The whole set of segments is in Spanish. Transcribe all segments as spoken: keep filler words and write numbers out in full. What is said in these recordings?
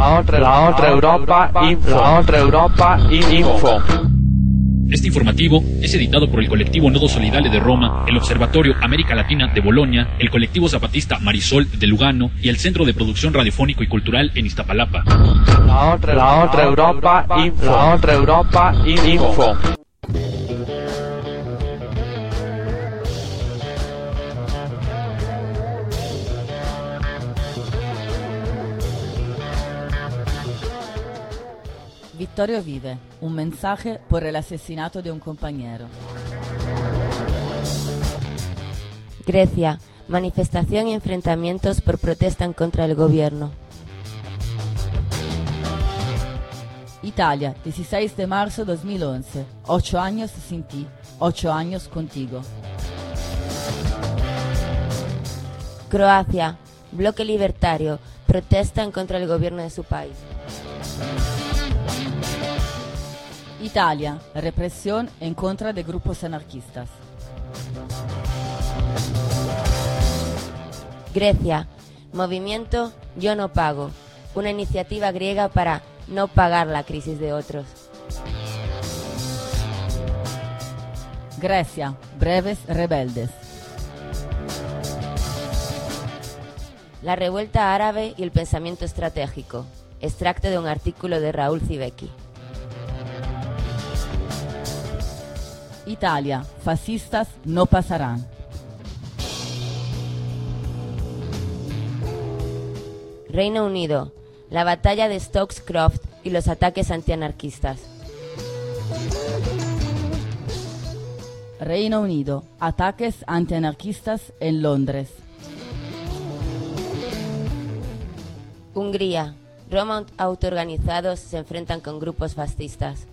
La otra, la otra Europa Info. La otra Europa Info. Este informativo es editado por el colectivo Nodo Solidale de Roma, el Observatorio América Latina de Bolonia, el colectivo zapatista Marisol de Lugano y el Centro de Producción Radiofónico y Cultural en Iztapalapa. La otra, la otra Europa Info. La otra Europa Info. Vittorio vive, un mensaje por el asesinato de un compañero. Grecia, manifestación y enfrentamientos por protesta en contra del gobierno. Italia, dieciséis de marzo de dos mil once. Ocho años sin ti, ocho años contigo. Croacia, bloque libertario, protesta en contra del gobierno de su país. Italia, represión en contra de grupos anarquistas. Grecia, movimiento Yo no pago, una iniciativa griega para no pagar la crisis de otros. Grecia, breves rebeldes. La revuelta árabe y el pensamiento estratégico, extracto de un artículo de Raúl Zibecki. Italia, fascistas no pasarán. Reino Unido, la batalla de Stokes Croft y los ataques antianarquistas. Reino Unido, ataques antianarquistas en Londres. Hungría, Roma autoorganizados se enfrentan con grupos fascistas.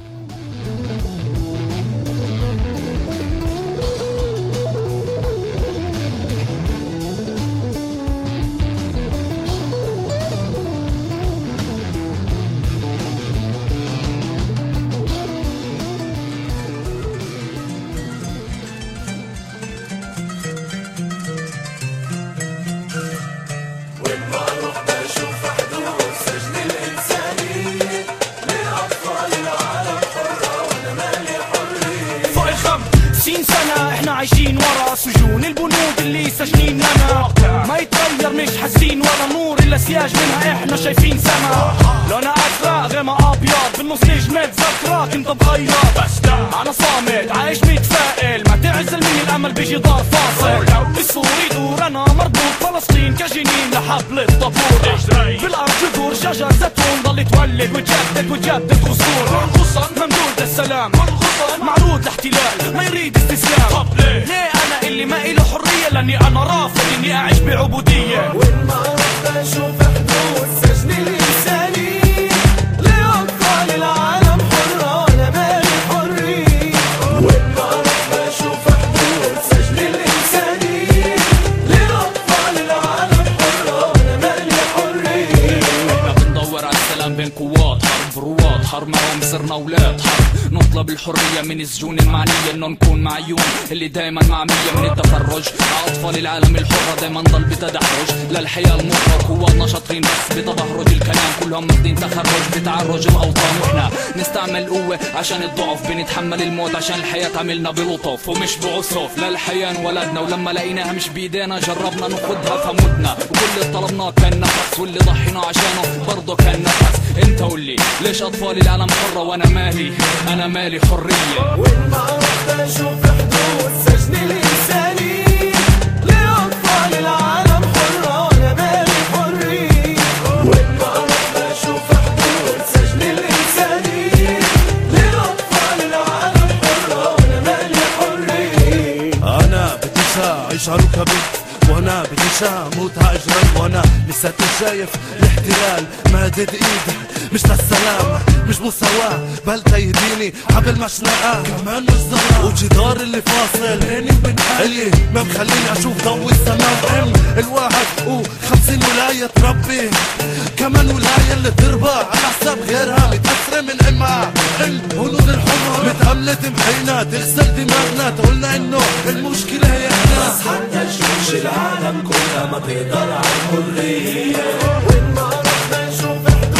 عايشين ورا سجون البنود اللي سجنين لنا، ما يتغير مش حاسين ولا نور الا سياج منها احنا شايفين سما. لونها ازرق غيمها ابيض بالنص نجمة ذكرى كنت بغير، انا صامت عايش متفائل ما تعزل مني الامل بيجي دار فاصل. السوري دور انا مربوط فلسطين كجنين لحبل الطابور، بالارض جذور شجر زيتون ضل تولد وتجدد وتجدد غصون. ممدود السلام معروض الاحتلال ما يريد استسلام. ليه انا اللي ما إله حرية؟ لاني انا رافض اني اعيش بعبودية. وين ما رحت اشوف حدود سجن الانساني لاطفال العالم حرة انا مالي حرية. وين ما رحت اشوف حدود سجن الانساني لاطفال العالم حرة انا مالي حرية. احنا بندور على السلام بين قوات حرب رواد حرب معهم صرنا اولاد حرب. نطلب الحرية من السجون المعنية انه نكون معيون اللي دايما معمية من التفرج. اطفال العالم الحرة دايما ضل بتدحرج للحياة المطلق. قواتنا شاطرين بس بتبهرج الكلام كلهم ماخدين تخرج بتعرج الاوطان. واحنا نستعمل قوة عشان الضعف بنتحمل الموت عشان الحياة تعملنا بلطف ومش بعسف. للحياة انولدنا ولما لقيناها مش بايدينا جربنا ناخدها فمتنا. وكل اللي طلبناه كان نفس واللي ضحينا عشانه برضه كان نفس. انت قولي ليش اطفال العالم حرة وانا مالي انا مالي حرية. وين ما رحت اشوف حدود سجن الانساني لاطفال العالم حرة وانا مالي حرية. وين ما رحت اشوف حدود سجن الانساني لاطفال العالم حرة وانا مالي حرية. انا بدي اعيش على ركبي وانا بدي اموت هاجرا وانا لساتني شايف الاحتلال مادد ايدي مش للسلام مش مساواة بل تيديني حبل مشنقة كمان مش ظلام. وجدار اللي فاصل بيني وبين حالي ما مخليني اشوف ضوء السماء. ام الواحد وخمسين ولاية تربي كمان ولاية اللي تربى على حساب غيرها متأثرة من امها. الهنود الحمر متأملة محينا تغسل دماغنا تقولنا انه المشكلة هي احنا. بس حتى الشوش العالم كلها ما تقدر على الحرية. وين ما رحنا نشوف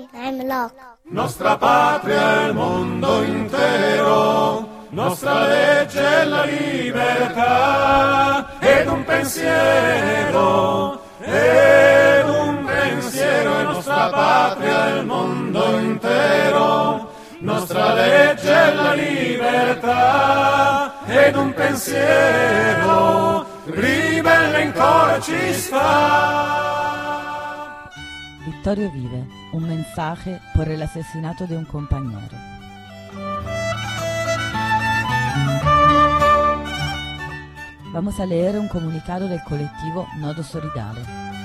عملاق. Nostra patria è il mondo intero, nostra legge è la libertà, ed un pensiero, ed un pensiero, è nostra patria è il mondo intero, nostra legge è la libertà, ed un pensiero, ribelle in cuore ci sta. Vittorio vive, un mensaje por el asesinato de un compañero. Vamos a leer un comunicado del colectivo Nodo Solidale.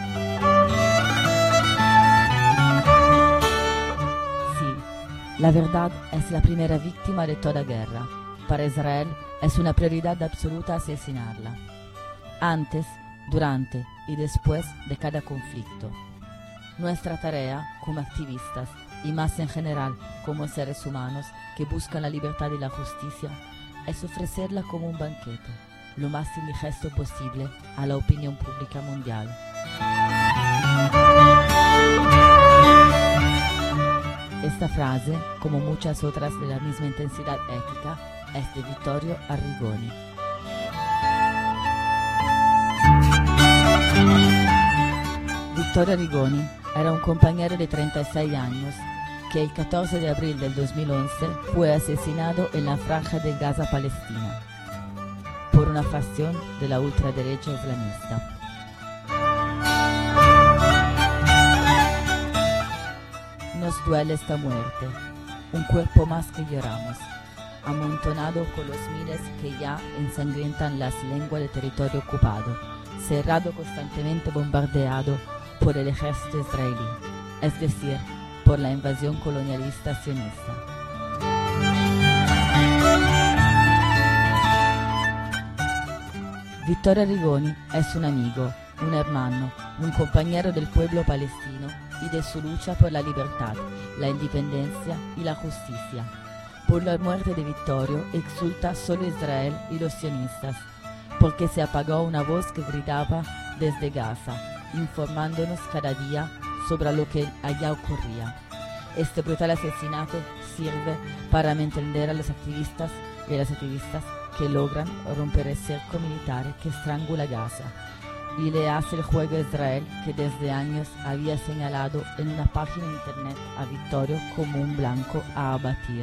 Sí, la verdad es la primera víctima de toda guerra. Para Israel es una prioridad absoluta asesinarla. Antes, durante y después de cada conflicto. Nuestra tarea como activistas y más en general como seres humanos que buscan la libertad y la justicia es ofrecerla como un banquete, lo más indigesto posible a la opinión pública mundial. Esta frase, como muchas otras de la misma intensidad ética, es de Vittorio Arrigoni. Vittorio Arrigoni era un compañero de treinta y seis años que el catorce de abril del dos mil once fue asesinado en la franja de Gaza palestina por una facción de la ultraderecha islamista. Nos duele esta muerte, un cuerpo más que lloramos, amontonado con los miles que ya ensangrientan las lenguas del territorio ocupado, cerrado constantemente bombardeado por el ejército israelí, es decir, por la invasión colonialista sionista. Vittorio Arrigoni es un amigo, un hermano, un compañero del pueblo palestino y de su lucha por la libertad, la independencia y la justicia. Por la muerte de Vittorio exulta solo Israel y los sionistas, porque se apagó una voz que gritaba desde Gaza, informándonos cada día sobre lo que allá ocurría. Este brutal asesinato sirve para entender a los activistas y a las activistas que logran romper el cerco militar que estrangula Gaza y le hace el juego a Israel, que desde años había señalado en una página de internet a Vittorio como un blanco a abatir.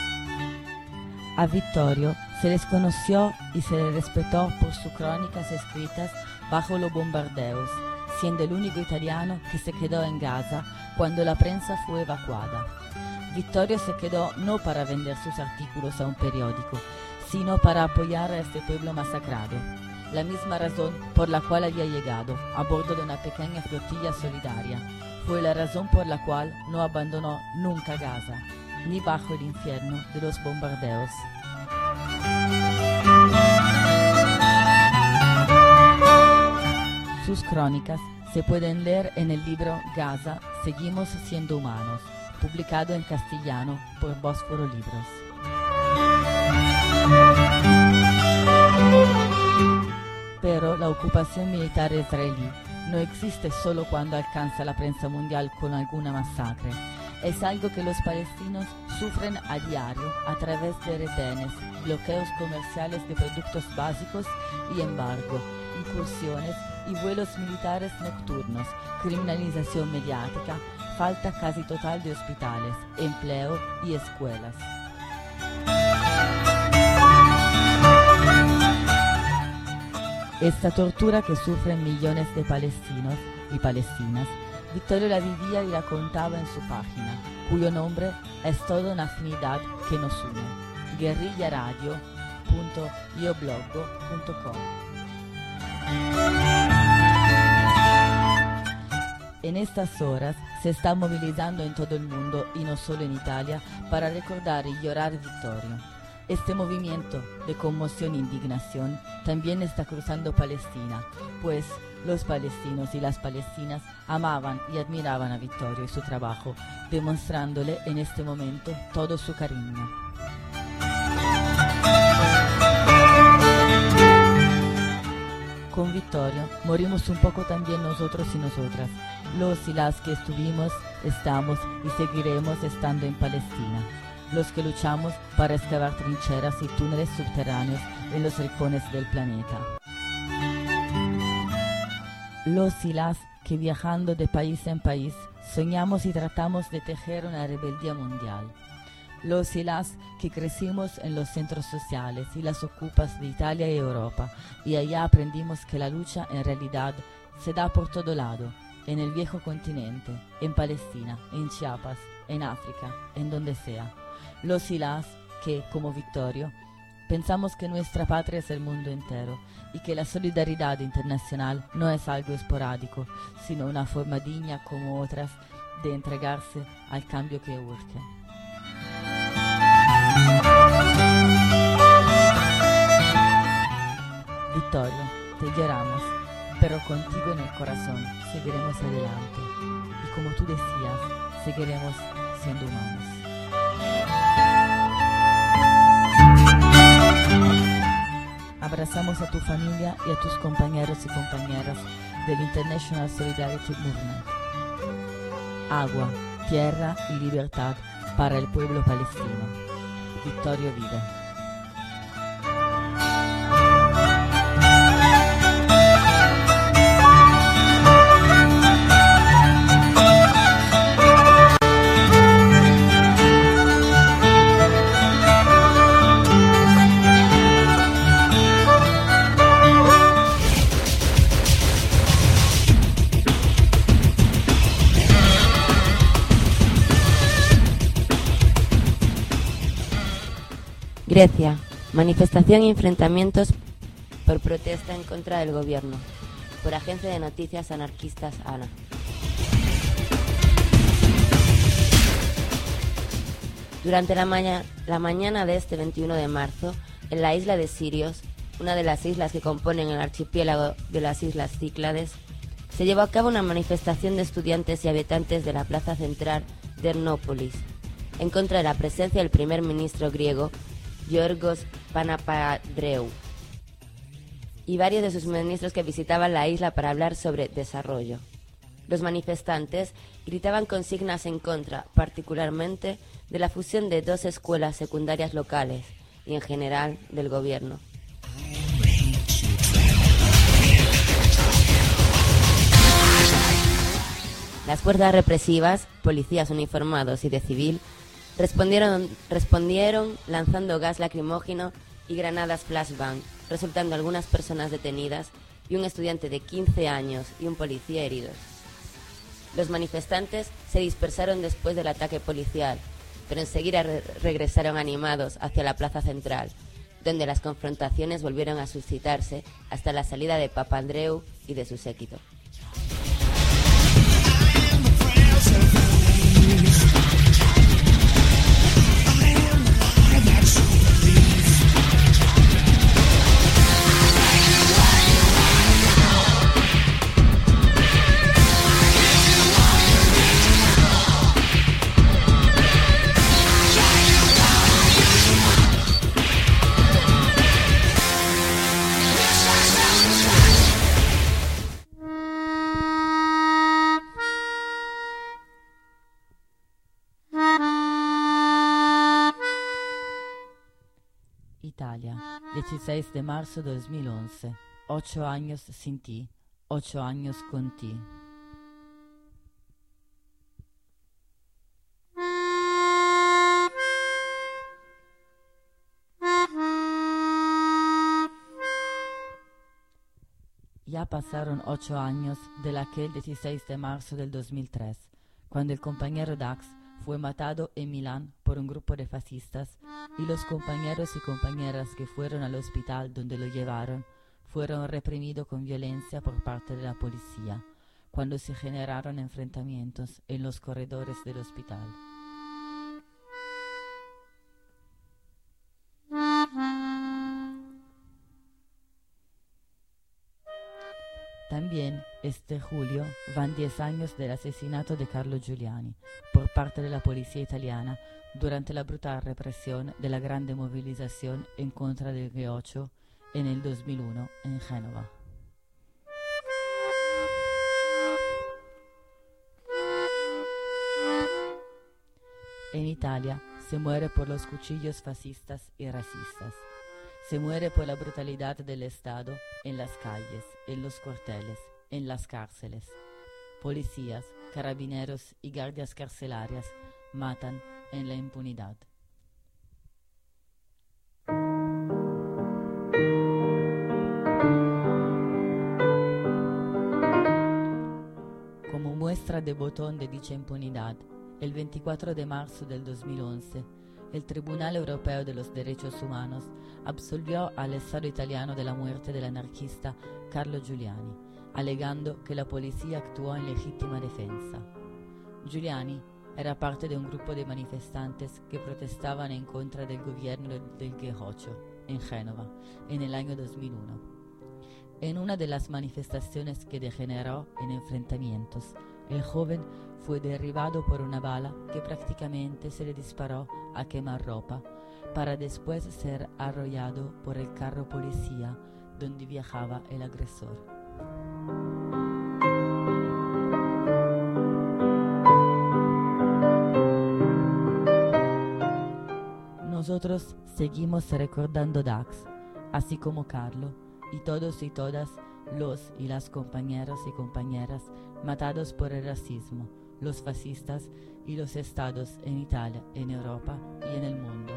A Vittorio se les conoció y se le respetó por sus crónicas escritas bajo los bombardeos, siendo el único italiano que se quedó en Gaza cuando la prensa fue evacuada. Vittorio se quedó no para vender sus artículos a un periódico, sino para apoyar a este pueblo masacrado, la misma razón por la cual había llegado a bordo de una pequeña flotilla solidaria. Fue la razón por la cual no abandonó nunca Gaza, ni bajo el infierno de los bombardeos. Sus crónicas se pueden leer en el libro Gaza, Seguimos siendo humanos, publicado en castellano por Bósforo Libros. Pero la ocupación militar israelí no existe solo cuando alcanza la prensa mundial con alguna masacre. Es algo que los palestinos sufren a diario a través de retenes, bloqueos comerciales de productos básicos y embargo, incursiones y vuelos militares nocturnos, criminalización mediática, falta casi total de hospitales, empleo y escuelas. Esta tortura que sufren millones de palestinos y palestinas, Vittorio la vivía y la contaba en su página, cuyo nombre es toda una afinidad que nos une, guerrillaradio punto iobloggo punto com. En estas horas se está movilizando en todo el mundo y no solo en Italia para recordar y llorar Vittorio. Este movimiento de conmoción e indignación también está cruzando Palestina, pues los palestinos y las palestinas amaban y admiraban a Vittorio y su trabajo, demostrándole en este momento todo su cariño. Con Vittorio morimos un poco también nosotros y nosotras, los y las que estuvimos, estamos y seguiremos estando en Palestina, los que luchamos para excavar trincheras y túneles subterráneos en los rincones del planeta. Los y las que viajando de país en país soñamos y tratamos de tejer una rebeldía mundial. Los y las que crecimos en los centros sociales y las ocupas de Italia y Europa, y allá aprendimos que la lucha en realidad se da por todo lado, en el viejo continente, en Palestina, en Chiapas, en África, en donde sea. Los y las que, como Vittorio, pensamos que nuestra patria es el mundo entero y que la solidaridad internacional no es algo esporádico, sino una forma digna como otras de entregarse al cambio que urge. Vittorio, te lloramos, pero contigo en el corazón seguiremos adelante y como tú decías, seguiremos siendo humanos. Abrazamos a tu familia y a tus compañeros y compañeras del International Solidarity Movement. Agua, tierra y libertad para el pueblo palestino. Vittorio Vida. Grecia. Manifestación y enfrentamientos por protesta en contra del gobierno. Por agencia de noticias anarquistas ANA. Durante la, maña, la mañana de este veintiuno de marzo, en la isla de Sirios, una de las islas que componen el archipiélago de las Islas Cíclades, se llevó a cabo una manifestación de estudiantes y habitantes de la plaza central de Hernópolis, en contra de la presencia del primer ministro griego, Giorgos Papadreou, y varios de sus ministros que visitaban la isla para hablar sobre desarrollo. Los manifestantes gritaban consignas en contra, particularmente, de la fusión de dos escuelas secundarias locales y, en general, del gobierno. Las fuerzas represivas, policías uniformados y de civil, Respondieron, respondieron lanzando gas lacrimógeno y granadas flashbang, resultando algunas personas detenidas y un estudiante de quince años y un policía heridos. Los manifestantes se dispersaron después del ataque policial, pero enseguida re- regresaron animados hacia la plaza central, donde las confrontaciones volvieron a suscitarse hasta la salida de Papandreou y de su séquito. Italia, dieciséis de marzo de dos mil once. Ocho años sin ti, ocho años con ti. Ya pasaron ocho años de aquel dieciséis de marzo del dos mil tres, cuando el compañero Dax fue matado en Milán por un grupo de fascistas y los compañeros y compañeras que fueron al hospital donde lo llevaron fueron reprimidos con violencia por parte de la policía, cuando se generaron enfrentamientos en los corredores del hospital. También este julio van diez años del asesinato de Carlo Giuliani por parte de la policía italiana durante la brutal represión de la grande movilización en contra del G ocho en el dos mil uno en Génova. En Italia se muere por los cuchillos fascistas y racistas. Se muere por la brutalidad del Estado en las calles, en los cuarteles, en las cárceles. Policías, carabineros y guardias carcelarias matan en la impunidad. Como muestra de botón de dicha impunidad, el veinticuatro de marzo del dos mil once, el Tribunal Europeo de los Derechos Humanos absolvió al Estado italiano de la muerte del anarquista Carlo Giuliani, alegando que la policía actuó en legítima defensa. Giuliani era parte de un grupo de manifestantes que protestaban en contra del gobierno del G ocho en Génova en el año dos mil uno. En una de las manifestaciones que degeneró en enfrentamientos, el joven fue derribado por una bala que prácticamente se le disparó a quemarropa, para después ser arrollado por el carro policía donde viajaba el agresor. Nosotros seguimos recordando Dax, así como Carlo, y todos y todas los y las compañeros y compañeras matados por el racismo, los fascistas y los estados en Italia, en Europa y en el mundo.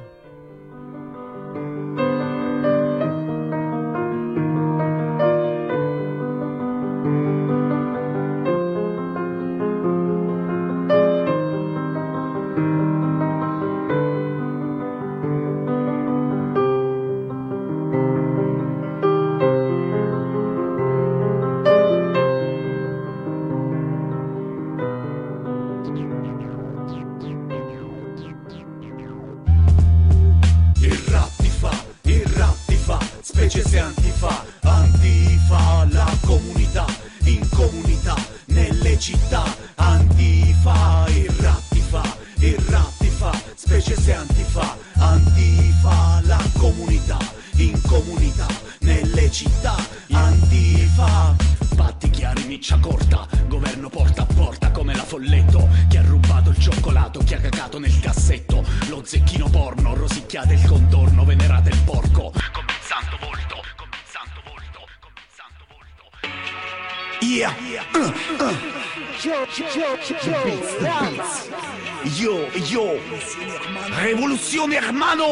Specie se antifa, antifa la comunità, in comunità, nelle città, antifa, il rap ti fa, il rap ti fa, specie se antifa, antifa la comunità, in comunità, nelle città, antifa. Patti chiari, miccia corta, governo porta a porta come la Folletto, chi ha rubato il cioccolato, chi ha cagato nel cassetto, lo zecchino porno, rosicchiate il contorno, venerate il porco, come il santo volto, come il santo volto, come il santo volto. Yeah, uh, uh. Yo, yo, yo, yo, yo, rivoluzione hermano,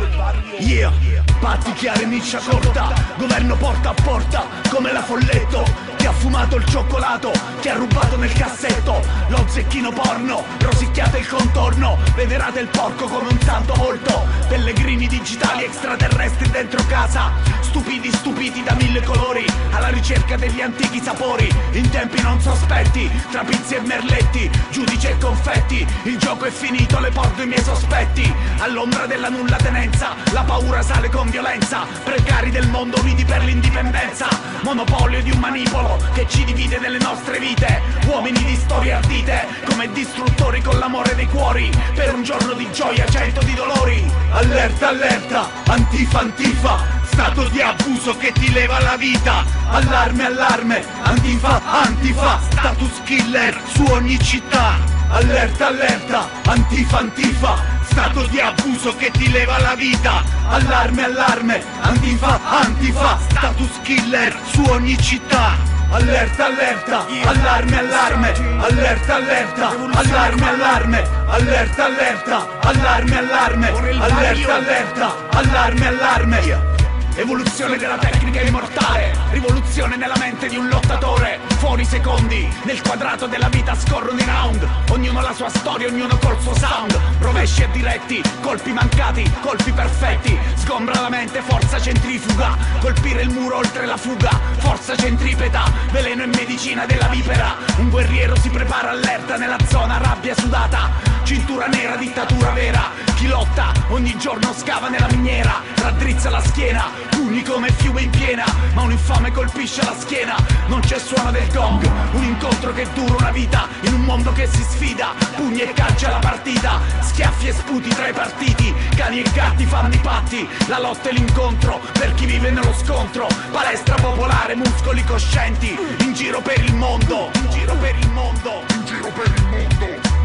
yeah, patti chiari, miccia corta, governo porta a porta come la Folletto, chi ha fumato il cioccolato, chi ha rubato nel cassetto, lo zecchino porno, rosicchiate il contorno, venerate il porco come un santo volto, pellegrini digitali extraterrestri dentro casa, stupidi stupiti da mille colori, alla ricerca degli antichi sapori, in tempi non sospetti, tra pizzi e merletti, giudice e confetti, il gioco è finito, le porto i miei sospetti, all'ombra della nulla tenenza, la paura sale con violenza, precari del mondo uniti per l'indipendenza, monopolio di un manipolo che ci divide nelle nostre vite, uomini di storie ardite, come distruttori con l'amore dei cuori, per un giorno di gioia cento di dolori. Allerta, allerta, antifa, antifa, stato di abuso che ti leva la vita, allarme, allarme, antifa, antifa, status killer su ogni città. Allerta, allerta, antifa, antifa, stato di abuso che ti leva la vita, allarme, allarme, antifa, antifa, status killer su ogni città. Allerta, allerta, allarme, allarme, allerta, allerta, allarme, allarme, allerta, allerta, allarme, allarme, allerta, allerta, allarme, allarme. Evoluzione della tecnica immortale, rivoluzione nella mente di un lottatore, fuori secondi, nel quadrato della vita scorrono i round, ognuno la sua storia, ognuno col suo sound, rovesci e diretti, colpi mancati, colpi perfetti, sgombra la mente, forza centrifuga, colpire il muro oltre la fuga, forza centripeta, veleno e medicina della vipera, un guerriero si prepara allerta nella zona, rabbia sudata, cintura nera, dittatura vera, chi lotta ogni giorno scava nella miniera, raddrizza la schiena, pugni come fiume in piena, ma un infame colpisce la schiena, non c'è suono del gong, un incontro che dura una vita, in un mondo che si sfida, pugni e calci alla partita, schiaffi e sputi tra i partiti, cani e gatti fanno i patti, la lotta e l'incontro, per chi vive nello scontro, palestra popolare, muscoli coscienti, in giro per il mondo, in giro per il mondo, in giro per il mondo.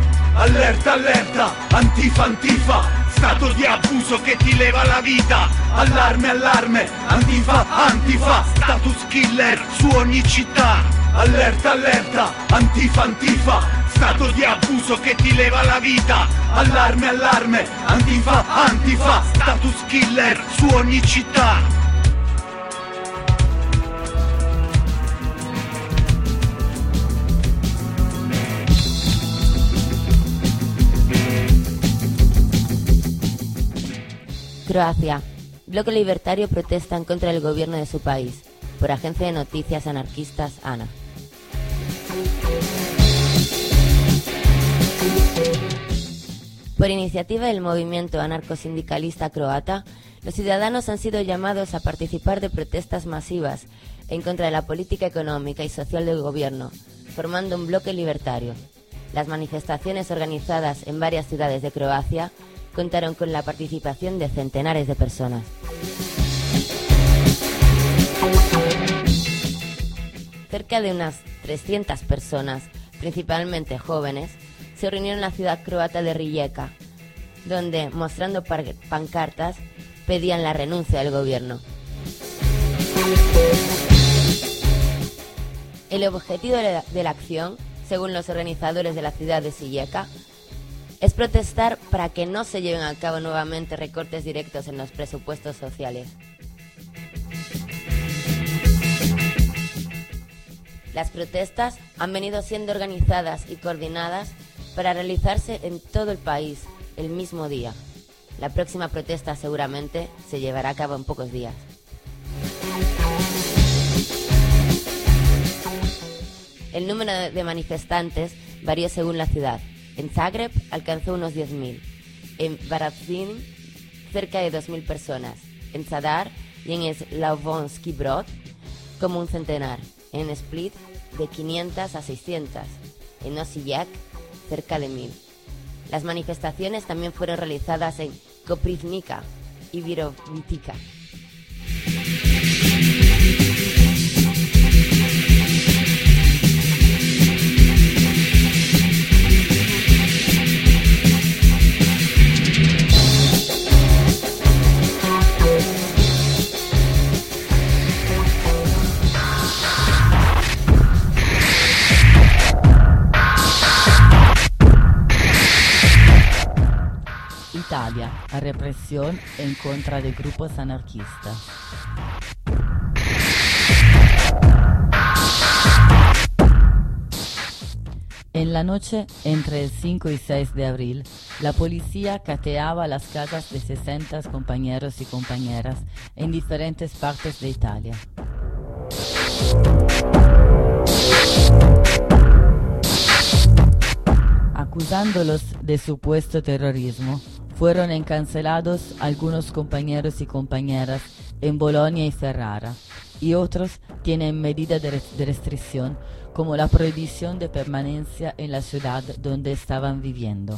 Allerta, allerta, antifa, antifa, stato di abuso che ti leva la vita. Allarme, allarme, antifa, antifa, status killer su ogni città. Allerta, allerta, antifa, antifa, stato di abuso che ti leva la vita. Allarme, allarme, antifa, antifa, status killer su ogni città. Croacia. Bloque libertario protesta en contra del gobierno de su país. Por agencia de noticias anarquistas ANA. Por iniciativa del movimiento anarcosindicalista croata, los ciudadanos han sido llamados a participar de protestas masivas en contra de la política económica y social del gobierno, formando un bloque libertario. Las manifestaciones organizadas en varias ciudades de Croacia contaron con la participación de centenares de personas. Cerca de unas trescientas personas, principalmente jóvenes, se reunieron en la ciudad croata de Rijeka, donde, mostrando pancartas, pedían la renuncia del gobierno. El objetivo de la, de la acción, según los organizadores de la ciudad de Rijeka, es protestar para que no se lleven a cabo nuevamente recortes directos en los presupuestos sociales. Las protestas han venido siendo organizadas y coordinadas para realizarse en todo el país el mismo día. La próxima protesta seguramente se llevará a cabo en pocos días. El número de manifestantes varió según la ciudad. En Zagreb alcanzó unos diez mil, en Varaždin cerca de dos mil personas, en Zadar y en Slavonski Brod como un centenar, en Split de quinientas a seiscientas, en Osijek cerca de mil. Las manifestaciones también fueron realizadas en Koprivnica y Virovitica. Italia, a represión en contra de grupos anarquistas. En la noche entre el cinco y seis de abril, la policía cateaba las casas de sesenta compañeros y compañeras en diferentes partes de Italia. Acusándolos de supuesto terrorismo, fueron encarcelados algunos compañeros y compañeras en Bolonia y Ferrara, y otros tienen medidas de restricción como la prohibición de permanencia en la ciudad donde estaban viviendo.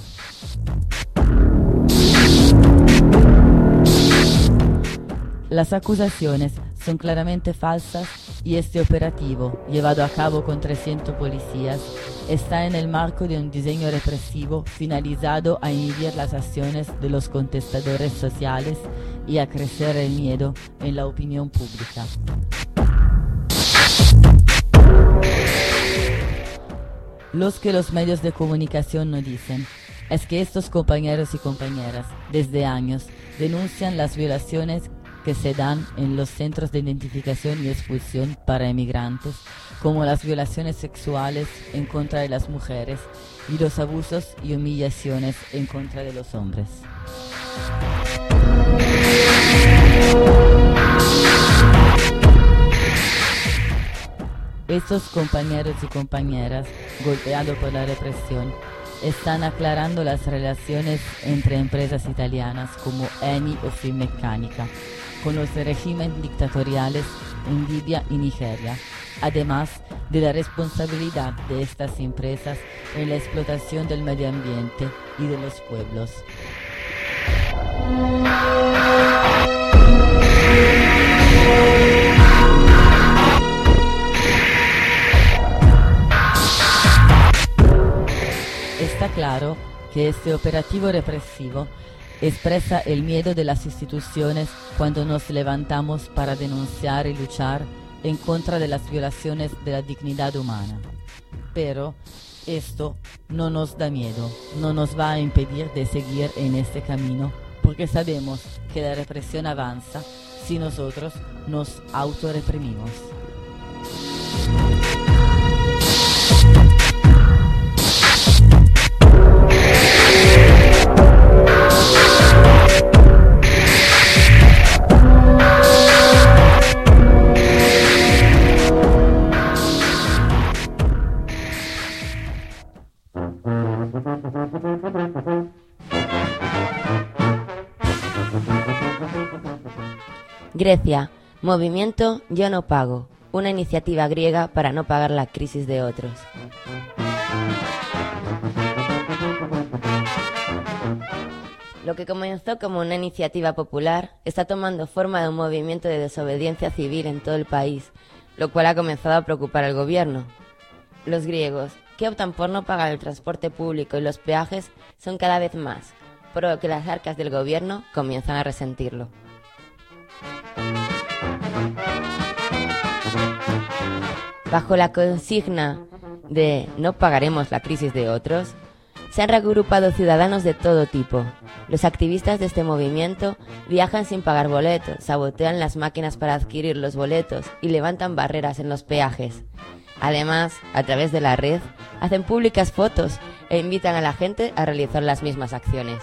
Las acusaciones son claramente falsas y este operativo, llevado a cabo con trescientos policías, está en el marco de un diseño represivo finalizado a inhibir las acciones de los contestadores sociales y a crecer el miedo en la opinión pública. Lo que los medios de comunicación no dicen es que estos compañeros y compañeras, desde años, denuncian las violaciones que se dan en los centros de identificación y expulsión para emigrantes, como las violaciones sexuales en contra de las mujeres y los abusos y humillaciones en contra de los hombres. Estos compañeros y compañeras, golpeados por la represión, están aclarando las relaciones entre empresas italianas como Eni o Finmeccanica con los regímenes dictatoriales en Libia y Nigeria, además de la responsabilidad de estas empresas en la explotación del medio ambiente y de los pueblos. Está claro que este operativo represivo expresa el miedo de las instituciones cuando nos levantamos para denunciar y luchar en contra de las violaciones de la dignidad humana. Pero esto no nos da miedo, no nos va a impedir de seguir en este camino, porque sabemos que la represión avanza si nosotros nos autorreprimimos. Grecia, movimiento Yo no pago, una iniciativa griega para no pagar la crisis de otros. Lo que comenzó como una iniciativa popular está tomando forma de un movimiento de desobediencia civil en todo el país, lo cual ha comenzado a preocupar al gobierno. Los griegos, que optan por no pagar el transporte público y los peajes, son cada vez más, por lo que las arcas del gobierno comienzan a resentirlo. Bajo la consigna de no pagaremos la crisis de otros, se han reagrupado ciudadanos de todo tipo. Los activistas de este movimiento viajan sin pagar boletos, sabotean las máquinas para adquirir los boletos y levantan barreras en los peajes. Además, a través de la red, hacen públicas fotos e invitan a la gente a realizar las mismas acciones.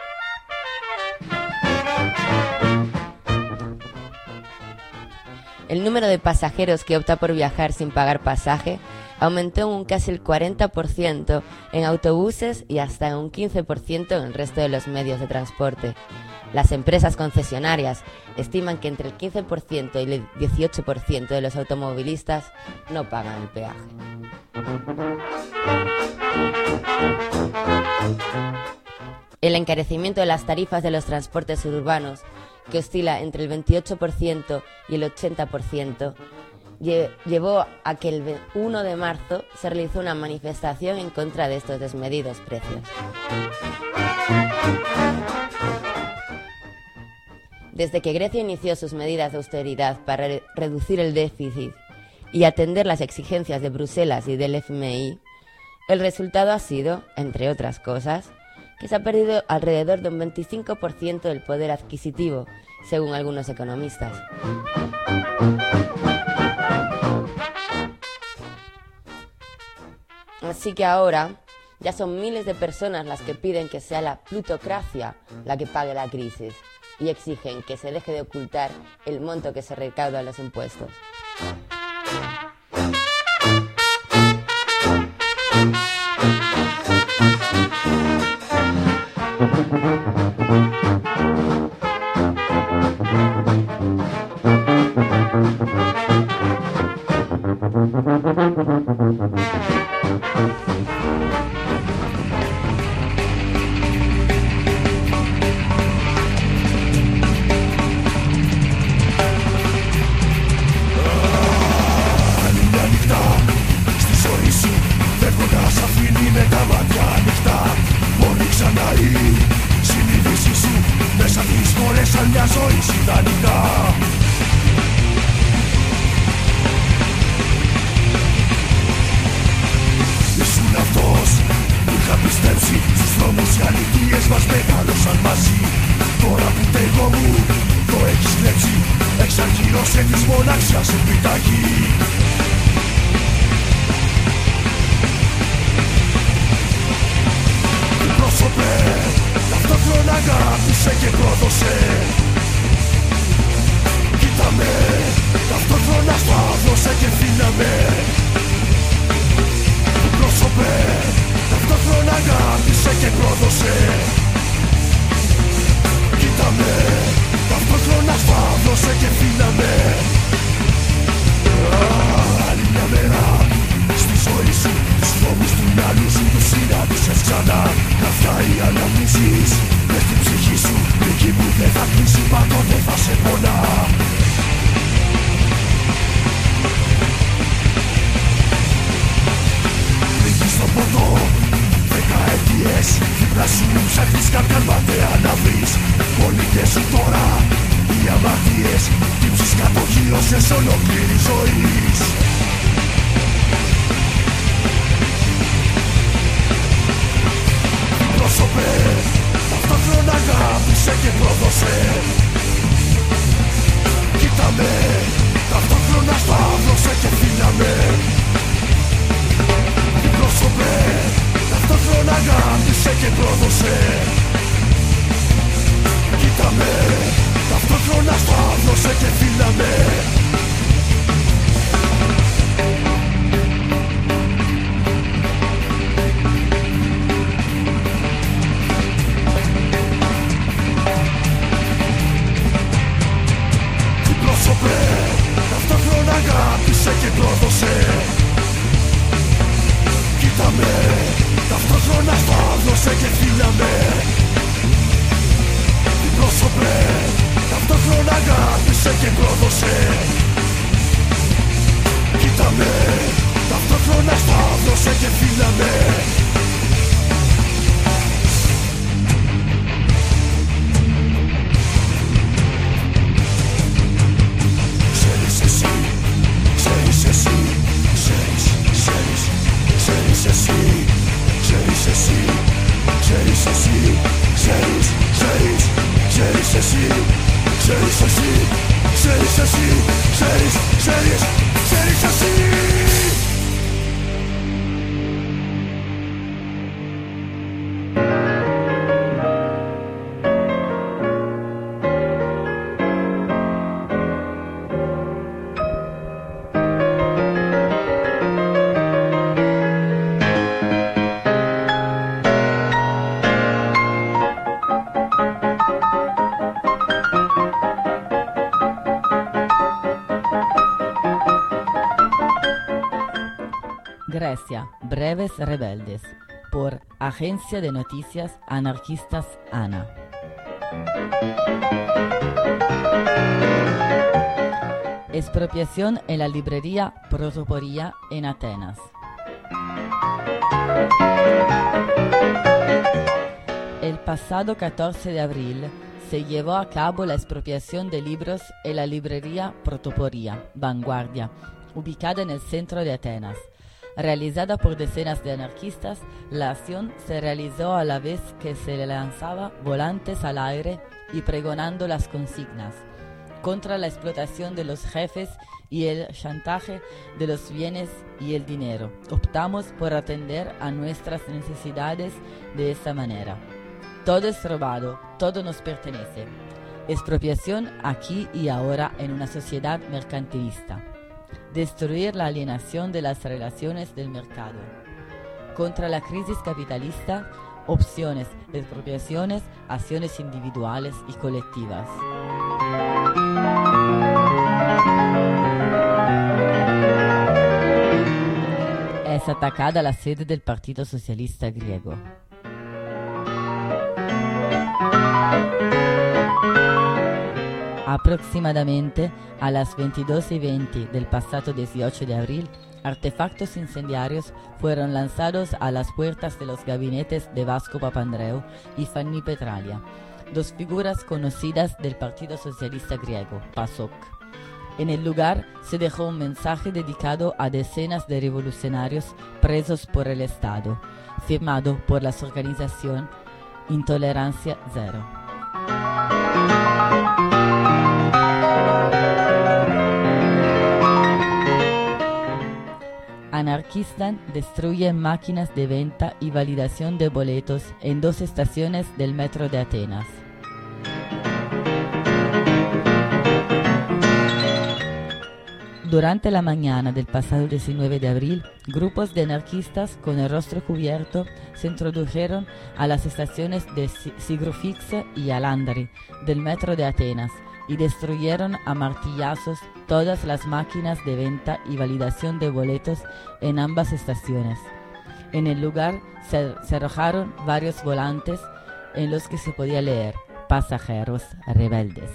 El número de pasajeros que opta por viajar sin pagar pasaje aumentó en un casi el cuarenta por ciento en autobuses y hasta en un quince por ciento en el resto de los medios de transporte. Las empresas concesionarias estiman que entre el quince por ciento y el dieciocho por ciento de los automovilistas no pagan el peaje. El encarecimiento de las tarifas de los transportes urbanos, que oscila entre el veintiocho por ciento y el ochenta por ciento, llevó a que el uno de marzo se realizó una manifestación en contra de estos desmedidos precios. Desde que Grecia inició sus medidas de austeridad para re- reducir el déficit y atender las exigencias de Bruselas y del F M I, el resultado ha sido, entre otras cosas, que se ha perdido alrededor de un veinticinco por ciento del poder adquisitivo, según algunos economistas. Así que ahora ya son miles de personas las que piden que sea la plutocracia la que pague la crisis y exigen que se deje de ocultar el monto que se recauda en los impuestos. Las eso no militois. Πρόσωπε, ταυτόχρονα αγάπησε και πρόδωσε. Κοίτα με, ταυτόχρονα σταύρωσε και φίλαμε. Πρόσωπε, ταυτόχρονα αγάπησε και πρόδωσε. Κοίτα με, ταυτόχρονα σταύρωσε και φίλαμε. Ταυτόχρονα αγάπησε και πρόδωσε. Κοίτα με, ταυτόχρονα σταύρωσε και φίλαμε. Πρόσωπε, ταυτόχρονα αγάπησε και πρόδωσε. Κοίτα με, ταυτόχρονα σταύρωσε και φίλαμε. Grecia, breves rebeldes, por Agencia de Noticias Anarquistas ANA. Expropiación en la librería Protoporia en Atenas. El pasado catorce de abril se llevó a cabo la expropiación de libros en la librería Protoporia, Vanguardia, ubicada en el centro de Atenas. Realizada por decenas de anarquistas, la acción se realizó a la vez que se lanzaba volantes al aire y pregonando las consignas contra la explotación de los jefes y el chantaje de los bienes y el dinero. Optamos por atender a nuestras necesidades de esta manera. Todo es robado, todo nos pertenece. Expropiación aquí y ahora en una sociedad mercantilista. Destruir la alienación de las relaciones del mercado. Contra la crisis capitalista, opciones de expropiaciones, acciones individuales y colectivas. Es atacada la sede del Partido Socialista griego. Aproximadamente a las veintidós y veinte del pasado dieciocho de abril, artefactos incendiarios fueron lanzados a las puertas de los gabinetes de Vasco Papandreou y Fanny Petralia, dos figuras conocidas del Partido Socialista griego, PASOK. En el lugar se dejó un mensaje dedicado a decenas de revolucionarios presos por el Estado, firmado por la organización Intolerancia Cero. Anarquistas destruyen máquinas de venta y validación de boletos en dos estaciones del metro de Atenas. Durante la mañana del pasado diecinueve de abril, grupos de anarquistas con el rostro cubierto se introdujeron a las estaciones de Sigrofix y Alandri del metro de Atenas y destruyeron a martillazos todas las máquinas de venta y validación de boletos en ambas estaciones. En el lugar se, se arrojaron varios volantes en los que se podía leer "Pasajeros rebeldes".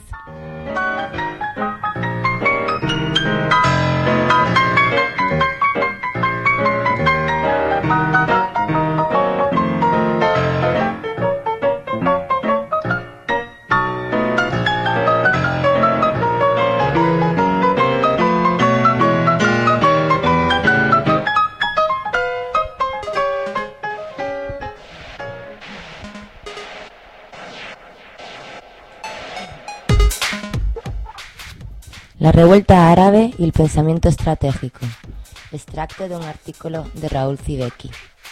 La revuelta árabe y el pensamiento estratégico. Extracto de un artículo de Raúl Zibecki.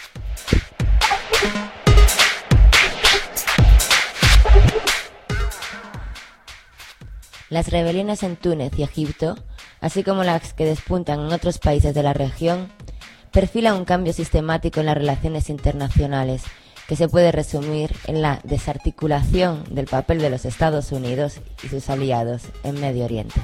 Las rebeliones en Túnez y Egipto, así como las que despuntan en otros países de la región, perfilan un cambio sistemático en las relaciones internacionales que se puede resumir en la desarticulación del papel de los Estados Unidos y sus aliados en Medio Oriente.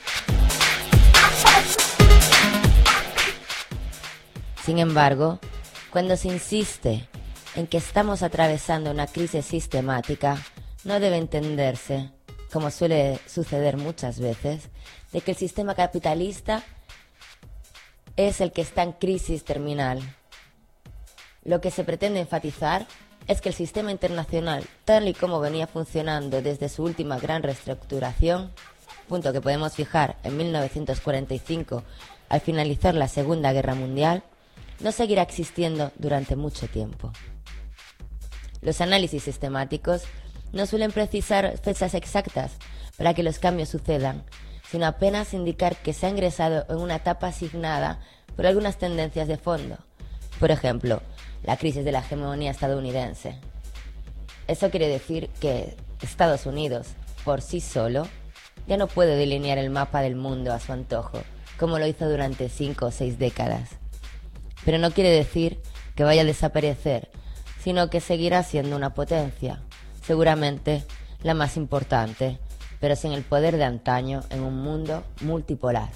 Sin embargo, cuando se insiste en que estamos atravesando una crisis sistemática, no debe entenderse, como suele suceder muchas veces, de que el sistema capitalista es el que está en crisis terminal. Lo que se pretende enfatizar es que el sistema internacional, tal y como venía funcionando desde su última gran reestructuración, punto que podemos fijar en mil novecientos cuarenta y cinco al finalizar la Segunda Guerra Mundial, no seguirá existiendo durante mucho tiempo. Los análisis sistemáticos no suelen precisar fechas exactas para que los cambios sucedan, sino apenas indicar que se ha ingresado en una etapa asignada por algunas tendencias de fondo. Por ejemplo, la crisis de la hegemonía estadounidense. Eso quiere decir que Estados Unidos, por sí solo, ya no puede delinear el mapa del mundo a su antojo, como lo hizo durante cinco o seis décadas. Pero no quiere decir que vaya a desaparecer, sino que seguirá siendo una potencia, seguramente la más importante, pero sin el poder de antaño en un mundo multipolar.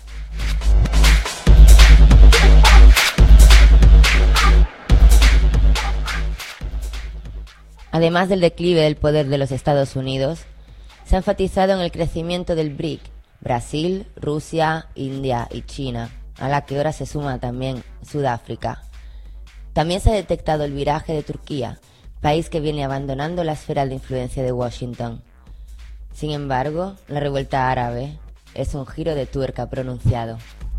Además del declive del poder de los Estados Unidos, se ha enfatizado en el crecimiento del B R I C, Brasil, Rusia, India y China, a la que ahora se suma también Sudáfrica. También se ha detectado el viraje de Turquía, país que viene abandonando la esfera de influencia de Washington. Sin embargo, la revuelta árabe es un giro de tuerca pronunciado.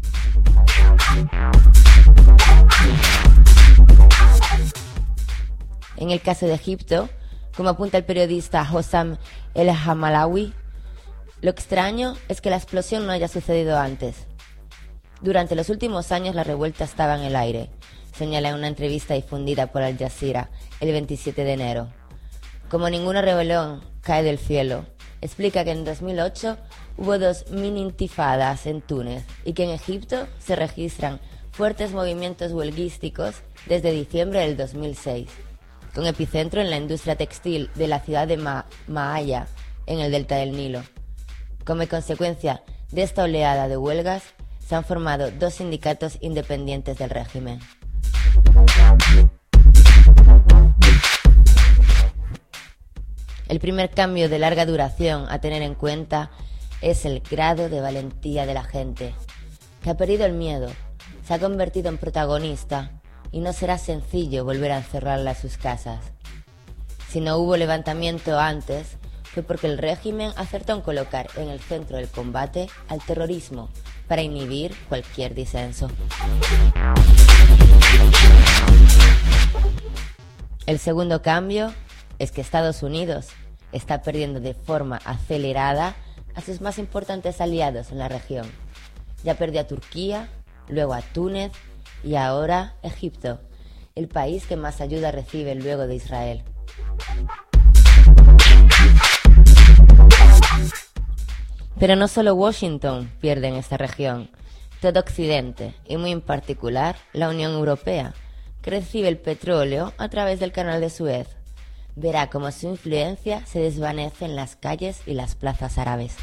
En el caso de Egipto, como apunta el periodista Hossam El Hamalawi, lo extraño es que la explosión no haya sucedido antes. Durante los últimos años la revuelta estaba en el aire, señala en una entrevista difundida por Al Jazeera el veintisiete de enero. Como ninguna rebelión cae del cielo, explica que en dos mil ocho hubo dos mini-intifadas en Túnez y que en Egipto se registran fuertes movimientos huelguísticos desde diciembre del dos mil seis, con epicentro en la industria textil de la ciudad de Ma- Maaya, en el delta del Nilo. Como consecuencia de esta oleada de huelgas, se han formado dos sindicatos independientes del régimen. El primer cambio de larga duración a tener en cuenta es el grado de valentía de la gente, que ha perdido el miedo, se ha convertido en protagonista y no será sencillo volver a encerrarla a sus casas. Si no hubo levantamiento antes, fue porque el régimen acertó en colocar en el centro del combate al terrorismo para inhibir cualquier disenso. El segundo cambio es que Estados Unidos está perdiendo de forma acelerada a sus más importantes aliados en la región. Ya perdió a Turquía, luego a Túnez y ahora Egipto, el país que más ayuda recibe luego de Israel. Pero no solo Washington pierde en esta región, todo Occidente, y muy en particular la Unión Europea, que recibe el petróleo a través del Canal de Suez, verá cómo su influencia se desvanece en las calles y las plazas árabes.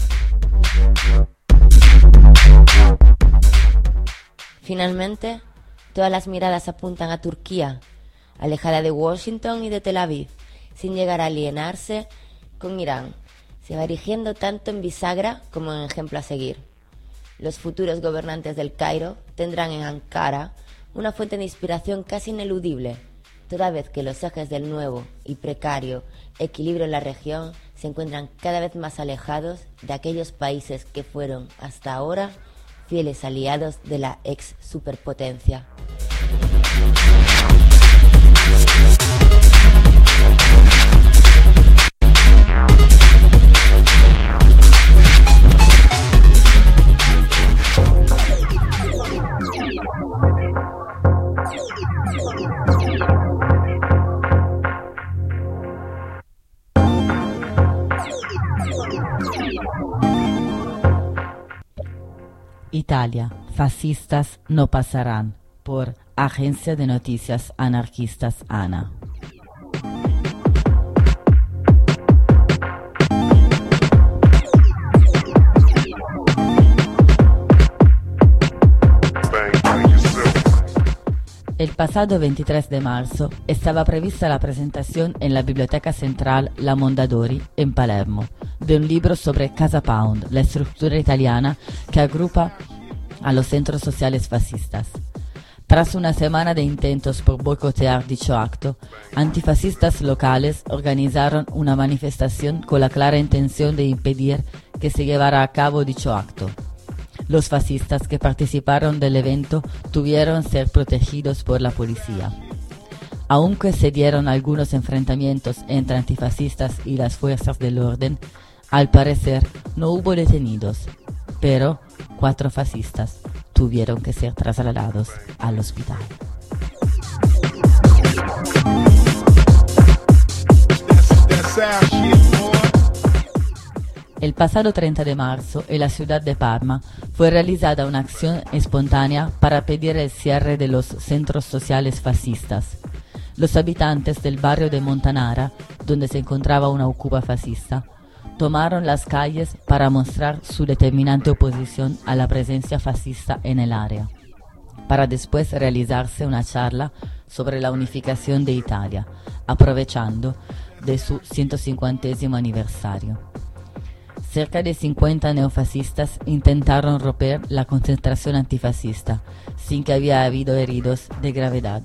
Finalmente, todas las miradas apuntan a Turquía, alejada de Washington y de Tel Aviv, sin llegar a alienarse con Irán. Se va erigiendo tanto en bisagra como en ejemplo a seguir. Los futuros gobernantes del Cairo tendrán en Ankara una fuente de inspiración casi ineludible, toda vez que los ejes del nuevo y precario equilibrio en la región se encuentran cada vez más alejados de aquellos países que fueron hasta ahora fieles aliados de la ex superpotencia. Italia, fascistas no pasarán, por Agencia de Noticias Anarquistas ANA. El pasado veintitrés de marzo estaba prevista la presentación en la Biblioteca Central La Mondadori, en Palermo, de un libro sobre Casa Pound, la estructura italiana que agrupa a los centros sociales fascistas. Tras una semana de intentos por boicotear dicho acto, antifascistas locales organizaron una manifestación con la clara intención de impedir que se llevara a cabo dicho acto. Los fascistas que participaron del evento tuvieron que ser protegidos por la policía. Aunque se dieron algunos enfrentamientos entre antifascistas y las fuerzas del orden, al parecer no hubo detenidos, pero cuatro fascistas tuvieron que ser trasladados al hospital. El pasado treinta de marzo, en la ciudad de Parma, fue realizada una acción espontánea para pedir el cierre de los centros sociales fascistas. Los habitantes del barrio de Montanara, donde se encontraba una ocupa fascista, tomaron las calles para mostrar su determinante oposición a la presencia fascista en el área, para después realizarse una charla sobre la unificación de Italia, aprovechando de su ciento cincuentésimo aniversario. Cerca de cincuenta neofascistas intentaron romper la concentración antifascista, sin que había habido heridos de gravedad.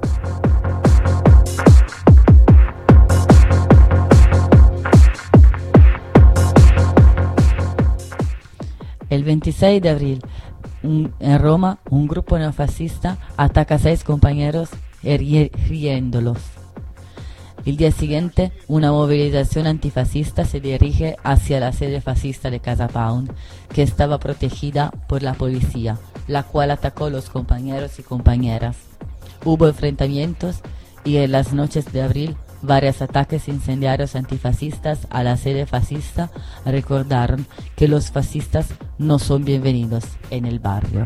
El veintiséis de abril, un, en Roma, un grupo neofascista ataca a seis compañeros hiriéndolos. El día siguiente, una movilización antifascista se dirige hacia la sede fascista de Casa Pound, que estaba protegida por la policía, la cual atacó a los compañeros y compañeras. Hubo enfrentamientos y en las noches de abril, varios ataques incendiarios antifascistas a la sede fascista recordaron que los fascistas no son bienvenidos en el barrio.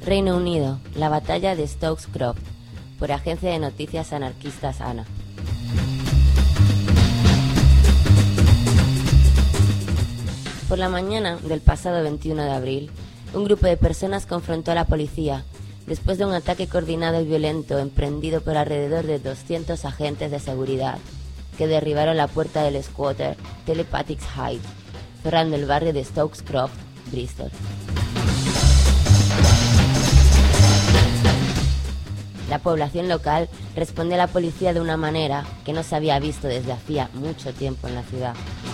Reino Unido, la batalla de Stokes Croft, por Agencia de Noticias Anarquistas ANA. Por la mañana del pasado veintiuno de abril, un grupo de personas confrontó a la policía después de un ataque coordinado y violento emprendido por alrededor de doscientos agentes de seguridad que derribaron la puerta del squatter Telepathics Heights, cerrando el barrio de Stokes Croft, Bristol. La población local responde a la policía de una manera que no se había visto desde hacía mucho tiempo en la ciudad.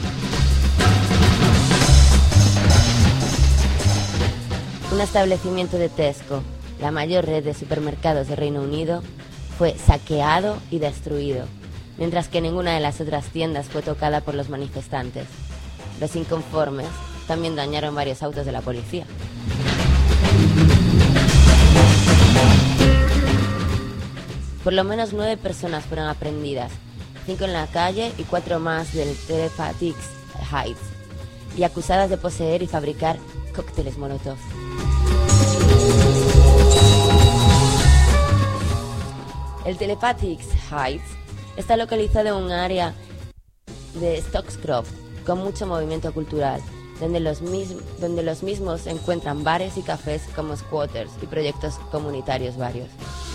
Un establecimiento de Tesco, la mayor red de supermercados de Reino Unido, fue saqueado y destruido, mientras que ninguna de las otras tiendas fue tocada por los manifestantes. Los inconformes también dañaron varios autos de la policía. Por lo menos nueve personas fueron aprehendidas, cinco en la calle y cuatro más del Telepathics Heights, y acusadas de poseer y fabricar cócteles Molotov. El Telepathics Heights está localizado en un área de Stokes Croft con mucho movimiento cultural, donde los, mis- donde los mismos encuentran bares y cafés como squatters y proyectos comunitarios varios.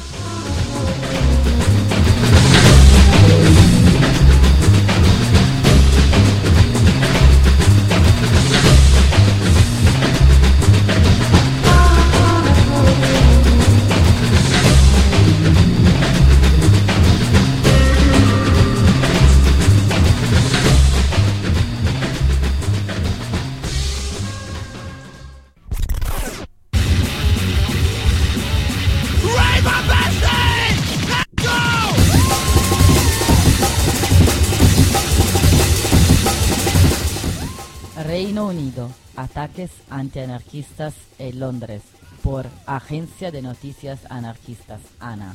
Reino Unido, ataques antianarquistas en Londres por Agencia de Noticias Anarquistas ANA.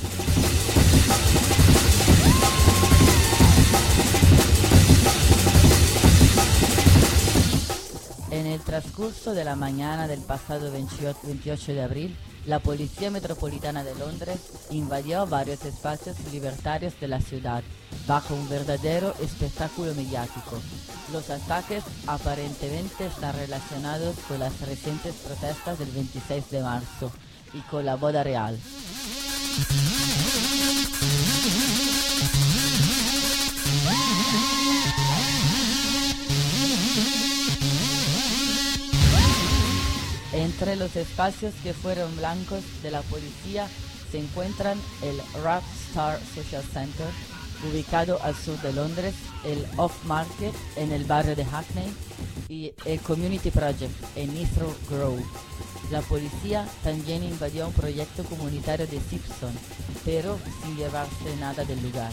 En el transcurso de la mañana del pasado veintiocho de abril, la Policía Metropolitana de Londres invadió varios espacios libertarios de la ciudad bajo un verdadero espectáculo mediático. Los ataques aparentemente están relacionados con las recientes protestas del veintiséis de marzo y con la boda real. Entre los espacios que fueron blancos de la policía se encuentran el Rockstar Social Center, ubicado al sur de Londres, el Off Market en el barrio de Hackney y el Community Project en Heathrow Grove. La policía también invadió un proyecto comunitario de Simpson, pero sin llevarse nada del lugar.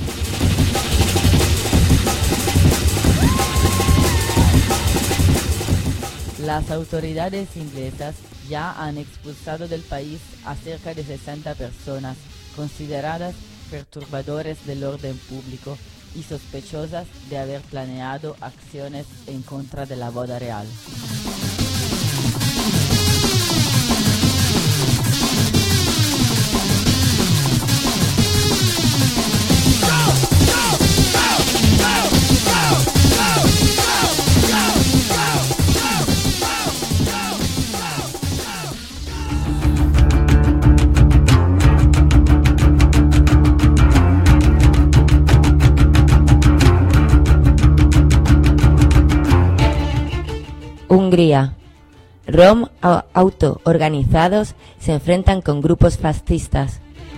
Las autoridades inglesas ya han expulsado del país a cerca de sesenta personas consideradas perturbadores del orden público y sospechosas de haber planeado acciones en contra de la boda real. Hungría. Rom autoorganizados se enfrentan con grupos fascistas.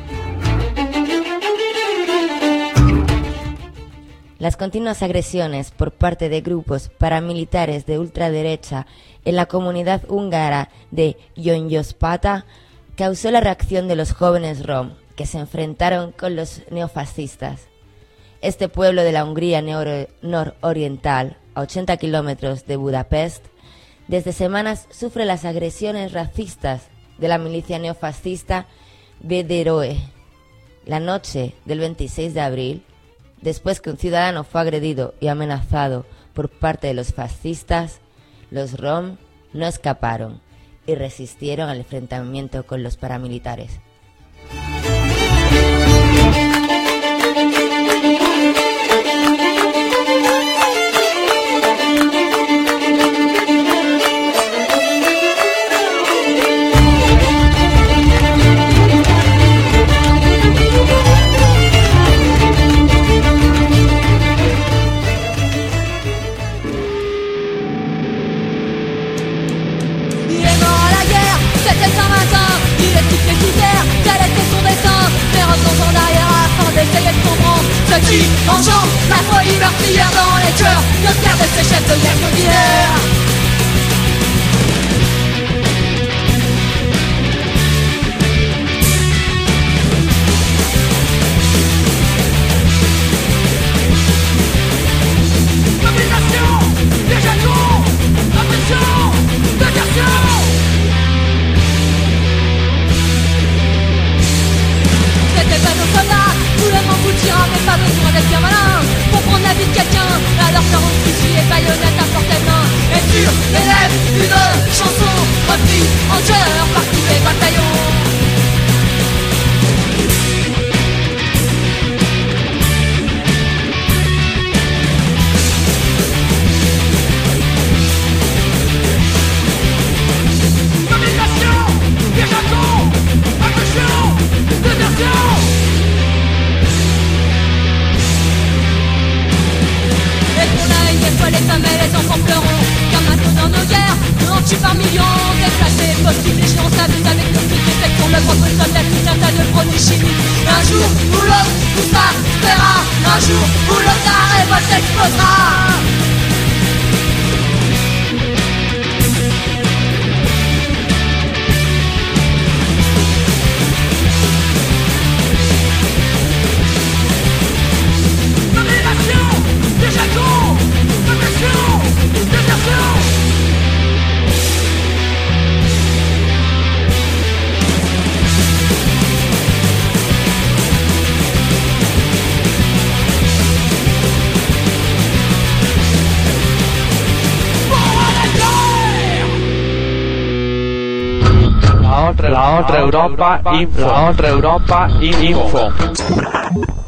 Las continuas agresiones por parte de grupos paramilitares de ultraderecha en la comunidad húngara de Gyöngyöspata causó la reacción de los jóvenes rom, que se enfrentaron con los neofascistas. Este pueblo de la Hungría nororiental, a ochenta kilómetros de Budapest, desde semanas sufre las agresiones racistas de la milicia neofascista Bederoe. La noche del veintiséis de abril, después que un ciudadano fue agredido y amenazado por parte de los fascistas, los rom no escaparon y resistieron al enfrentamiento con los paramilitares. Ce qui enchante la folie meurtrière dans les cœurs, le cœur de ces chefs de guerre sanguinaires. Mobilisation, déjeunement, attention, désertion. C'était pas nos soldats, tout le monde vous dira, mais pas besoin d'être bien malin pour prendre la vie de quelqu'un. Alors quarante fusils et baïonnettes à portée de main. Et sur les lèvres, une chanson reprise en chœur par tous les bataillons. Mobilisation, déjeunement, attention, désertion. Et pour la énième fois les femmes et les enfants pleuront, car maintenant dans nos guerres, on tue par millions, déplacés, possibles, les géants s'amusent avec nos trucs, et pour le propre soldat, tout un tas de produits chimiques. Un jour ou l'autre, tout ça se verra, un jour où l'autre la révolte explosera. La otra Europa Info. La otra Europa Info.